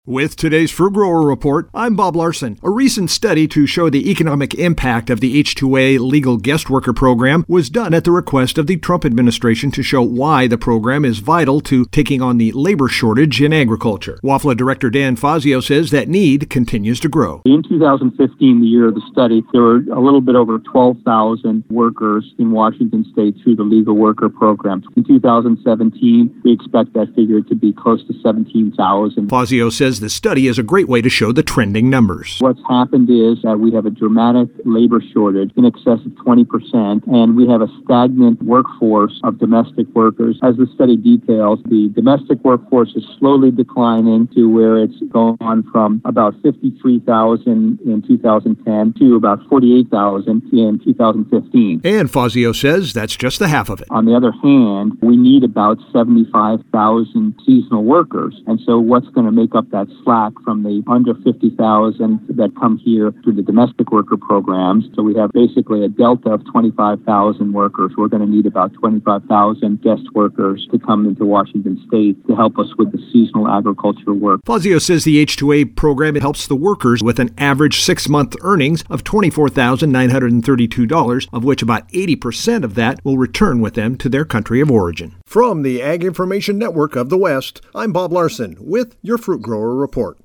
With today's Fruit Grower Report, I'm Bob Larson. A recent study to show the economic impact of the H-2A legal guest worker program was done at the request of the Trump administration to show why the program is vital to taking on the labor shortage in agriculture. WAFLA Director Dan Fazio says that need continues to grow. In 2015, the year of the study, there were a little bit over 12,000 workers in Washington state through the legal worker program. In 2017, we expect that figure to be close to 17,000. Fazio says the study is a great way to show the trending numbers. What's happened is that we have a dramatic labor shortage in excess of 20%, and we have a stagnant workforce of domestic workers. As the study details, the domestic workforce is slowly declining to where it's gone from about 53,000 in 2010 to about 48,000 in 2015. And Fazio says that's just the half of it. On the other hand, we need about 75,000 seasonal workers, and so what's going to make up that slack from the under 50,000 that come here through the domestic worker programs? So we have basically a delta of 25,000 workers. We're going to need about 25,000 guest workers to come into Washington state to help us with the seasonal agriculture work. Fazio says the H-2A program helps the workers with an average 6-month earnings of $24,932, of which about 80% of that will return with them to their country of origin. From the Ag Information Network of the West, I'm Bob Larson with your Fruit Grower Report.